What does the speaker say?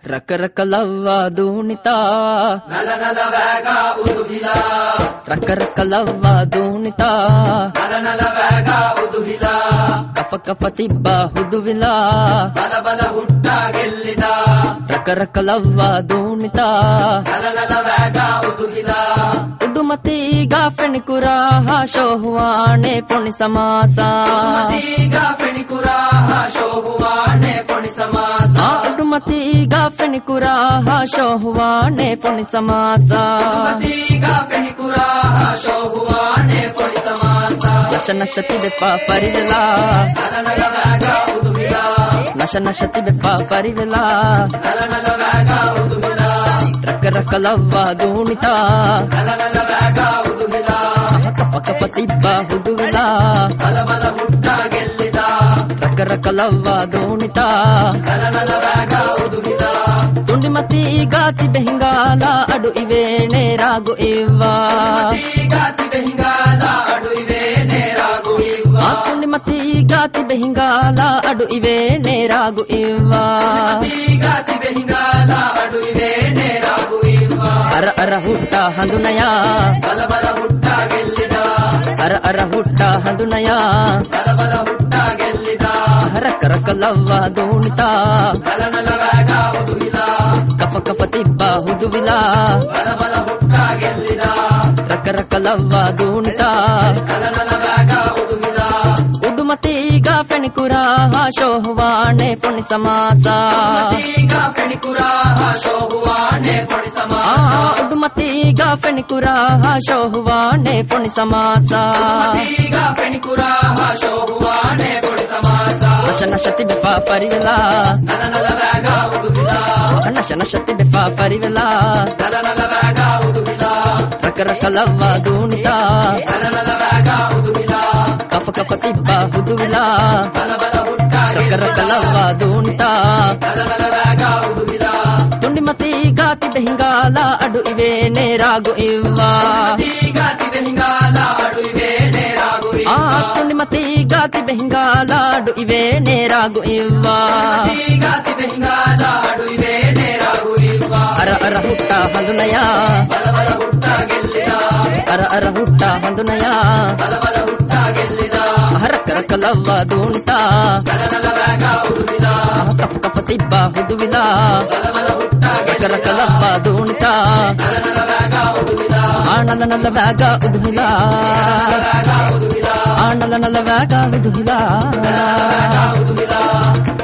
ರಕರಕಲವ್ವ ದೂಣಿತಾ ನಲನಲ ವ್ಯಾಗ ಉದುಹಿಲ ರಕರಕಲವ್ವ ದೂಣಿತಾ ನಲನಲ ವ್ಯಾಗ ಉದುಹಿಲ ಕಪ ಕಪ ತಿಬ್ಬ ಹುದುವಿಲ ಬಲ ಬಲ ಹುಟ್ಟ ಗೆಲ್ಲಿದ ರಕರಕಲವ್ವ ದೂಣಿತಾ ನಲನಲ ವ್ಯಾಗ ಉದುಹಿಲ ಉಡುಮತೀಗ ಫೆಣಿಕುರ ಶೋಹುವಾಣೆ ಪುಣಿ ಸಮಾಸ ಉಡುಮತೀಗ ಫೆಣಿಕುರ ಶೋಹುವಾಣೆ ಪುಣಿ ಸಮಾಸ ಉಡುಮತೀಗ ಫೆಣಿಕುರ ಶೋಹುವಾಣೆ ಪುಣಿ ಸಮಾಸ ಉಡುಮತೀಗ ಫೆಣಿಕುರ ಶೋಹುವಾಣೆ ಪುಣಿ ಸಮಾಸ ನಶ ನಶತಿ ಬೆಪ್ಪ ಪರಿವೆಲ ನಲನಲ ವ್ಯಾಗ ಉದುಹಿಲ ನಶ ನಶತಿ ಬೆಪ್ಪ ಪರಿವೆಲ ನಲನಲ ವ್ಯಾಗ ಉದುಹಿಲ ರಕರಕಲವ್ವ ದೂಣಿತಾ ನಲನಲ ವ್ಯಾಗ ಉದುಹಿಲ ಕಪ ಕಪ ತಿಬ್ಬ ಹುದುವಿಲ ಬಲ ಬಲ ಹುಟ್ಟ ಗೆಲ್ಲಿದ ರಕರಕಲವ್ವ ದೂಣಿತಾ ನಲನಲ ವ್ಯಾಗ ಉದುಹಿಲ ತುಂಡಿಮತಿ ಗಾತಿ ಬೆಹಿಂಗಾಲ ಅಡು ಇವೆ ನೇರಾಗು ಇವ್ವ ಗಾತಿ ಬೆಹಿಂಗಾಲ ಅಡು ಇವೆ ನೇರಾಗು ಇವ್ವ ತುಂಡಿಮತಿ ಗಾತಿ ಬೆಹಿಂಗಾಲ ಅಡು ಇವೆ ನೇರಾಗು ಇವ್ವ ಗಾತಿ ಬೆಹಿಂಗಾಲ ಅಡು ಇವೆ ನೇರಾಗು ಇವ್ವ ಅರ ಅರ ಹುಟ್ಟ ಹಂದುನಯ ಬಲ ಬಲ ಹುಟ್ಟ ಗೆಲ್ಲಿದ ಅರ ಅರ ಹುಟ್ಟ ಹಂದುನಯ ಬಲ ಬಲ ಹುಟ್ಟ ಗೆಲ್ಲಿದ ರಕರಕಲವ್ವ ದೂಣಿತಾ ನಲನಲ ವ್ಯಾಗ ಉದುಹಿಲ ಕಪ ಕಪ ತಿಬ್ಬ ಹುದುವಿಲ ಬಲ ಬಲ ಹುಟ್ಟ ಗೆಲ್ಲಿದ ರಕರಕಲವ್ವ ದೂಣಿತಾ ನಲನಲ ವ್ಯಾಗ ಉದುಹಿಲ ಉಡುಮತೀಗ ಫೆಣಿಕುರ ಶೋಹುವಾಣೆ ಪುಣಿ ಸಮಾಸ ಈಗ ಫೆಣಿಕುರ ಶೋಹುವಾಣೆ ಪುಣಿ ಸಮಾಸ ಉಡುಮತೀಗ ಫೆಣಿಕುರ ಶೋಹುವಾಣೆ ಪುಣಿ ಸಮಾಸ ಈಗ ಫೆಣಿಕುರ ಶೋಹುವಾಣೆ ಪುಣಿ ಸಮಾಸ ನಶ ನಶತಿ ಬೆಪ್ಪ ಪರಿವೆಲ ನಲನಲ ವ್ಯಾಗ ಉದುಹಿಲ ನಶ ನಶತಿ ಬೆಪ್ಪ ಪರಿವೆಲ ನಲನಲ ವ್ಯಾಗ ಉದುಹಿಲ ರಕರಕಲವ್ವ ದೂಣಿತಾ ನಲನಲ ವ್ಯಾಗ ಉದುಹಿಲ ಕಪ ಕಪ ತಿಬ್ಬ ಹುದುವಿಲ ಬಲ ಬಲ ಹುಟ್ಟ ರಕರಕಲವ್ವ ದೂಣಿತಾ ನಲನಲ ವ್ಯಾಗ ಉದುಹಿಲ ತುಂಡಿಮತಿ ಗಾತಿ ಬೆಹಿಂಗಾಲ ಅಡು ಇವೆ ನೇರಾಗು ಇವ್ವ ಗಾತಿ ಬೆಹಿಂಗಾಲ ಅಡು ಇವೆ ನೇರಾಗು ಆ ತುಂಡಿಮತಿ ಗಾತಿ ಬೆಹಿಂಗಾಲ ಅಡು ಇವೆ ನೇರಾಗು ಇವ್ವ ಗಾತಿ ಬೆಹಿಂಗಾಲ ಅಡು ಇವೆ ನೇರಾಗು ಇವ್ವ ಅರ ಅರ ಹುಟ್ಟ ಹಂದುನಯ ಬಲ ಬಲ ಹುಟ್ಟ ಗೆಲ್ಲಿದ ಅರ ಅರ ಹುಟ್ಟ ಹಂದುನಯ ಬಲ ಬಲ ಹುಟ್ಟ ಗೆಲ್ಲಿದ ರಕರಕಲವ್ವ ದೂಣಿತಾ ನಲನಲ ವ್ಯಾಗ ಉದುಹಿಲ ಕಪ ಕಪ ತಿಬ್ಬ ಹುದುವಿಲ ಬಲ ಬಲ ಹುಟ್ಟ ರಕರಕಲವ್ವ ದೂಣಿತಾ ನಲನಲ ವ್ಯಾಗ ಉದುಹಿಲ ಆನಲ ನಲ ವ್ಯಾಗ ಉದುಹಿಲ ವ್ಯಾಗ ಉದುಹಿಲ ಆನಲ ನಲ ವ್ಯಾಗ ಉದುಹಿಲ ವ್ಯಾಗ ಉದುಹಿಲ